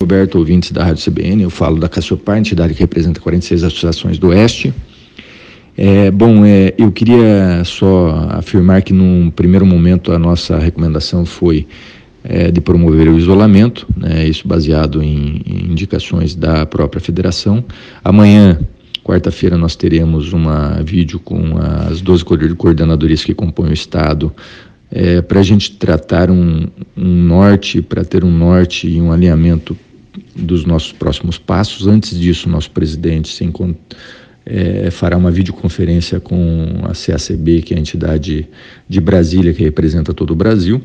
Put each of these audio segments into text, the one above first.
Roberto, ouvintes da Rádio CBN, eu falo da Cassiopar, entidade que representa 46 associações do Oeste. Eu queria só afirmar que num primeiro momento a nossa recomendação foi de promover o isolamento, né, isso baseado em indicações da própria federação. Amanhã, quarta-feira, nós teremos uma vídeo com as 12 coordenadorias que compõem o Estado, para a gente tratar um norte, para ter um norte e um alinhamento dos nossos próximos passos. Antes disso, nosso presidente fará uma videoconferência com a CACB, que é a entidade de Brasília, que representa todo o Brasil.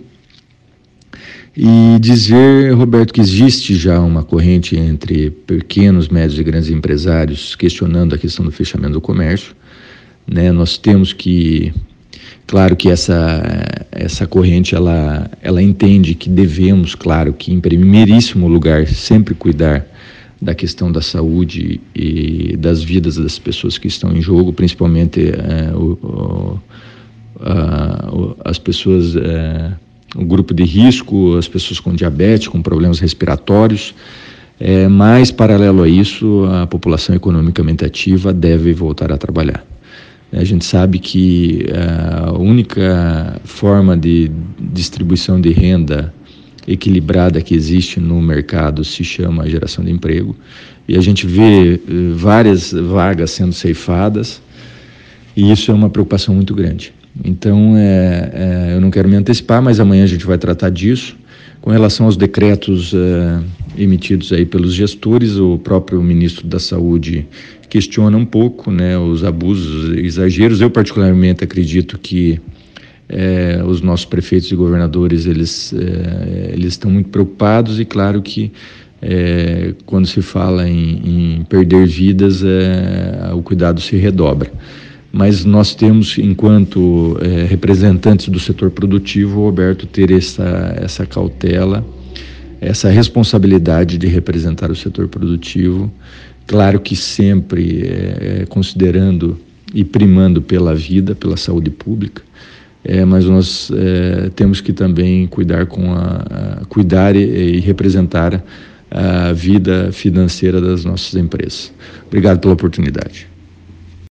E dizer, Roberto, que existe já uma corrente entre pequenos, médios e grandes empresários questionando a questão do fechamento do comércio, né? Nós temos que, claro que essa corrente, ela entende que devemos, claro que em primeiríssimo lugar, sempre cuidar da questão da saúde e das vidas das pessoas que estão em jogo, principalmente as pessoas, o grupo de risco, as pessoas com diabetes, com problemas respiratórios. Mas, paralelo a isso, a população economicamente ativa deve voltar a trabalhar. A gente sabe que a única forma de distribuição de renda equilibrada que existe no mercado se chama geração de emprego, e a gente vê várias vagas sendo ceifadas, e isso é uma preocupação muito grande. Então, eu não quero me antecipar, mas amanhã a gente vai tratar disso. Com relação aos decretos emitidos aí pelos gestores, o próprio ministro da Saúde questiona um pouco, né, os abusos, exageros. Eu particularmente acredito que os nossos prefeitos e governadores, eles estão muito preocupados, e claro que quando se fala em perder vidas, o cuidado se redobra. Mas nós temos, enquanto representantes do setor produtivo, Roberto, ter essa cautela, essa responsabilidade de representar o setor produtivo, claro que sempre considerando e primando pela vida, pela saúde pública, mas nós temos que também cuidar e representar a vida financeira das nossas empresas. Obrigado pela oportunidade.